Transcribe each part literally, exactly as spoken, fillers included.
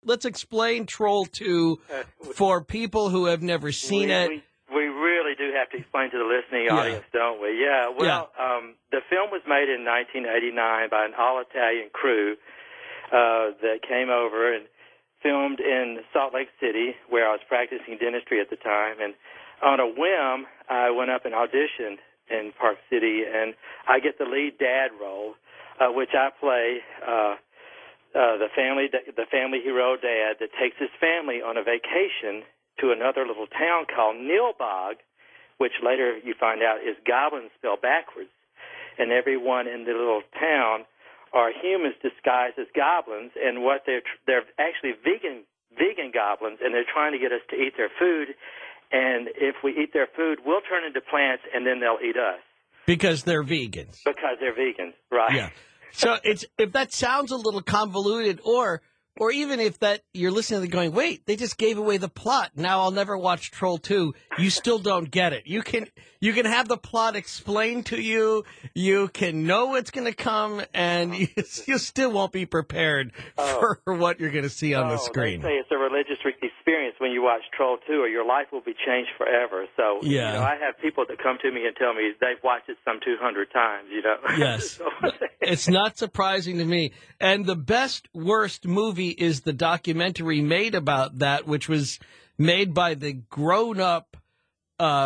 let's explain Troll two Uh, for people who have never seen we, it. We, we really do have to explain to the listening Yeah. audience, don't we? Yeah. Well, Yeah. Um, the film was made in nineteen eighty-nine by an all-Italian crew uh, that came over and filmed in Salt Lake City, where I was practicing dentistry at the time. And on a whim, I went up and auditioned in Park City, and I get the lead dad role, uh, which I play uh, uh, the family the family hero dad that takes his family on a vacation to another little town called Nilbog, which later you find out is goblin spelled backwards. And everyone in the little town are humans disguised as goblins, and what they're they're actually vegan vegan goblins, and they're trying to get us to eat their food. And if we eat their food, we'll turn into plants, and then they'll eat us. Because they're vegans. Because they're vegans, right? Yeah. So it's if that sounds a little convoluted, or or even if that you're listening to going, wait, they just gave away the plot. Now I'll never watch Troll two. You still don't get it. You can you can have the plot explained to you. You can know what's going to come, and you, you still won't be prepared Oh. for what you're going to see on oh, the screen. They say it's a religious experience when you watch Troll two, or your life will be changed forever. So, Yeah. you know, I have people that come to me and tell me they've watched it some two hundred times, you know. Yes. So- It's not surprising to me. And the best, worst movie is the documentary made about that, which was made by the grown-up uh,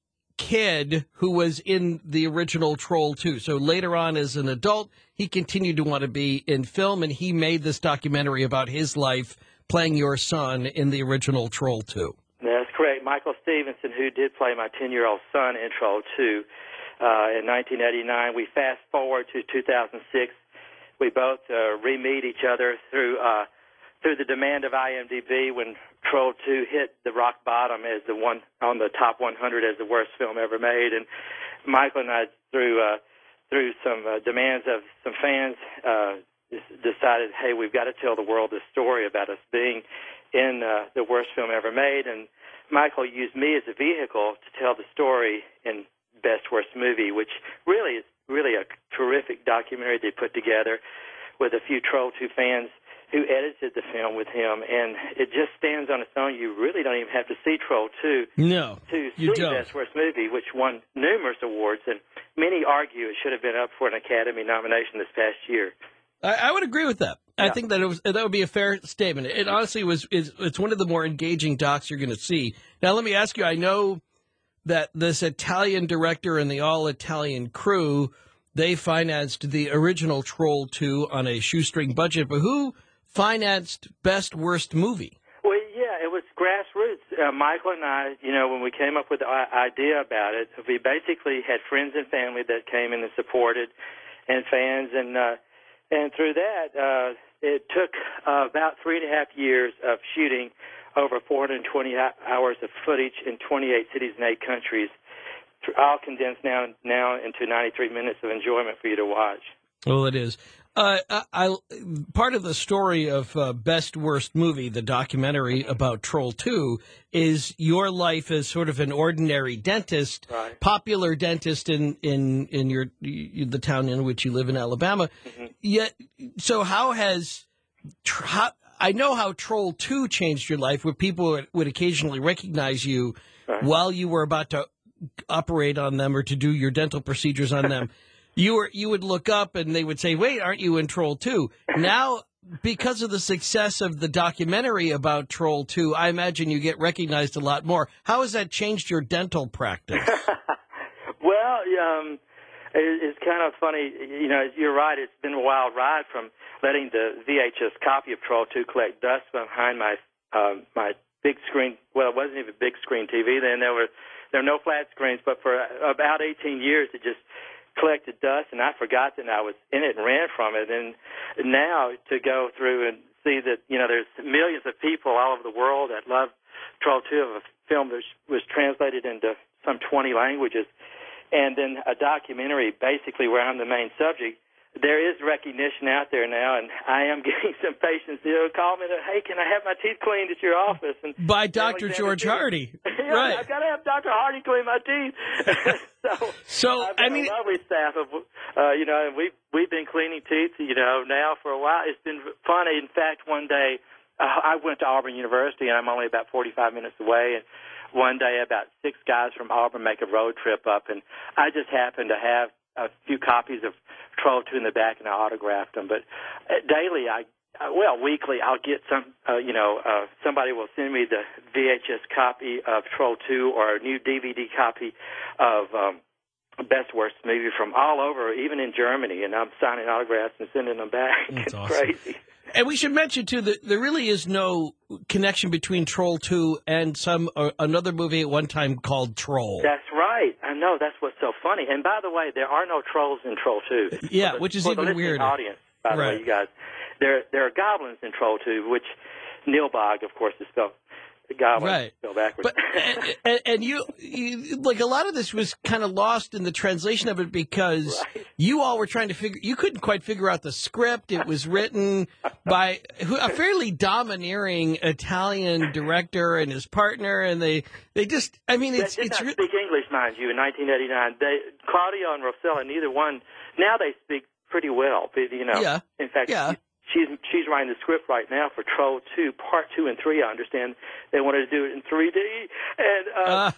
kid who was in the original Troll two. So later on as an adult, he continued to want to be in film, and he made this documentary about his life playing your son in the original Troll two. That's correct. Michael Stevenson, who did play my ten-year-old son in Troll two uh, in nineteen eighty-nine. We fast forward to two thousand six. We both uh, re-meet each other through uh, through the demand of I M D B when Troll two hit the rock bottom as the one on the top one hundred as the worst film ever made. And Michael and I, through uh, through some uh, demands of some fans, uh, decided, hey, we've got to tell the world the story about us being in uh, the worst film ever made. And Michael used me as a vehicle to tell the story in Best Worst Movie, which really is really a terrific documentary they put together with a few Troll two fans who edited the film with him. And it just stands on its own. You really don't even have to see Troll two No, to you see don't. Best Worst Movie, which won numerous awards. And many argue it should have been up for an Academy nomination this past year. I, I would agree with that. I Yeah. think that it was, that would be a fair statement. It honestly was. Is, it's one of the more engaging docs you're going to see. Now, let me ask you. I know that this Italian director and the all-Italian crew, they financed the original Troll two on a shoestring budget, but who financed Best Worst Movie? Well, yeah, it was grassroots. Uh, Michael and I, you know, when we came up with the i- idea about it, we basically had friends and family that came in and supported, and fans, and uh, and through that, uh, it took uh, about three and a half years of shooting over four hundred twenty hours of footage in twenty-eight cities and eight countries, all condensed now now into ninety-three minutes of enjoyment for you to watch. Well, it is. Uh, I, I part of the story of uh, Best Worst Movie, the documentary about Troll two, is your life as sort of an ordinary dentist, Right. popular dentist in in in your the town in which you live in Alabama. Mm-hmm. Yet, so how has tr- how, I know how Troll two changed your life, where people would, would occasionally recognize you Right. while you were about to operate on them or to do your dental procedures on them. You were you would look up and they would say, "Wait, aren't you in Troll two?" Now, because of the success of the documentary about Troll two, I imagine you get recognized a lot more. How has that changed your dental practice? Well, um, it, it's kind of funny. You know, you're right. It's been a wild ride from letting the V H S copy of Troll two collect dust behind my um, my big screen. Well, it wasn't even big screen T V then. There were there were no flat screens, but for about eighteen years, it just collected dust, and I forgot that I was in it and ran from it. And now to go through and see that, you know, there's millions of people all over the world that love Troll two, of a film that was translated into some twenty languages, and then a documentary basically where I'm the main subject. There is recognition out there now, and I am getting some patients who call me that, hey, can I have my teeth cleaned at your office? And By Doctor George Hardy. yeah, Right. I've got to have Doctor Hardy clean my teeth. so, So, I've I got mean- a lovely staff of, uh, you know, and we've we've been cleaning teeth, you know, now for a while. It's been funny. In fact, one day uh, I went to Auburn University, and I'm only about forty-five minutes away. And one day, about six guys from Auburn make a road trip up, and I just happened to have a few copies of Troll two in the back, and I autographed them. But uh, daily, I uh, well, weekly, I'll get some. Uh, you know, uh, somebody will send me the V H S copy of Troll two or a new D V D copy of Um, Best Worst Movie from all over, even in Germany, and I'm signing autographs and sending them back. That's it's awesome. crazy. And we should mention, too, that there really is no connection between Troll two and some uh, another movie at one time called Troll. That's right. I know. That's what's so funny. And by the way, there are no trolls in Troll two. Yeah, the, which is for even the listening weirder. Audience, by the right. way, you guys. There, there are goblins in Troll two, which Nilbog, of course, is spelled. The goblin right. spelled backwards. But, and, and you, you, like, a lot of this was kind of lost in the translation of it because right. you all were trying to figure, you couldn't quite figure out the script. It was written by a fairly domineering Italian director and his partner, and they, they just, I mean, it's, they did it's not re- speak English, mind you, in nineteen eighty-nine. They, Claudio and Rosella, neither one, now they speak pretty well, you know. Yeah. In fact, yeah. She's she's writing the script right now for Troll two, Part two and three. I understand they wanted to do it in three D. And uh,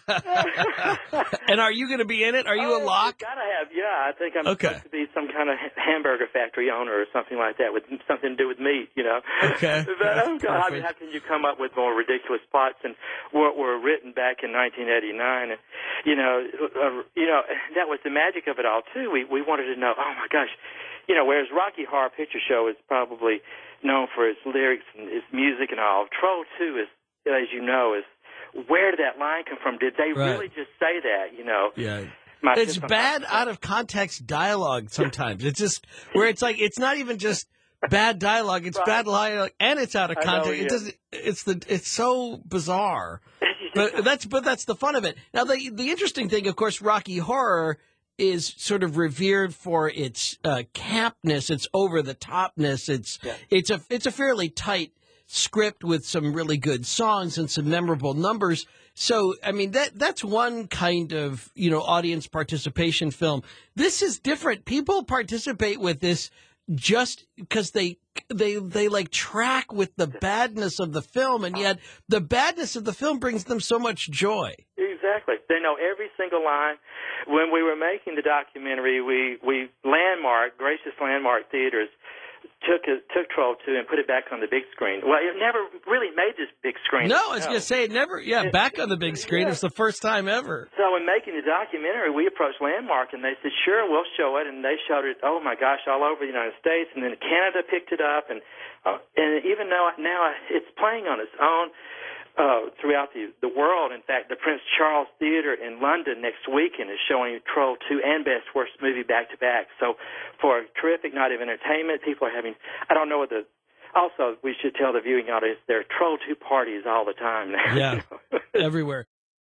uh, and are you going to be in it? Are you oh, a lock? Gotta have, yeah. I think I'm okay. supposed to be some kind of hamburger factory owner or something like that with something to do with meat, you know. Okay. But, oh God, I mean, how can you come up with more ridiculous plots than what were written back in nineteen eighty-nine? And, you know, uh, you know that was the magic of it all too. We we wanted to know. Oh my gosh. You know, whereas Rocky Horror Picture Show is probably known for its lyrics and its music and all, Troll two is, as you know, is where did that line come from? Did they right. really just say that? You know, yeah. My it's bad out of context dialogue sometimes. It's just where it's like it's not even just bad dialogue; it's right. bad dialogue, and it's out of context. Know, yeah. It doesn't. It's the. It's so bizarre. But that's but that's the fun of it. Now the the interesting thing, of course, Rocky Horror is sort of revered for its uh, campness, its over the topness. It's yeah. it's a it's a fairly tight script with some really good songs and some memorable numbers. So I mean that that's one kind of you know audience participation film. This is different. People participate with this just because they they they like track with the badness of the film, and yet the badness of the film brings them so much joy. Exactly. They know every single line. When we were making the documentary, we, we Landmark, Gracious Landmark Theaters, took a, took Troll two and put it back on the big screen. Well, it never really made this big screen. No, I was going to say it never, yeah, it, back on the big screen. Yeah. It's the first time ever. So in making the documentary, we approached Landmark, and they said, sure, we'll show it. And they showed it, oh, my gosh, all over the United States. And then Canada picked it up. And, uh, and even though now it's playing on its own, Uh, throughout the, the world. In fact, the Prince Charles Theatre in London next weekend is showing Troll two and Best Worst Movie back-to-back. So for a terrific night of entertainment, people are having, I don't know what the, also we should tell the viewing audience there are Troll two parties all the time now. Yeah, everywhere.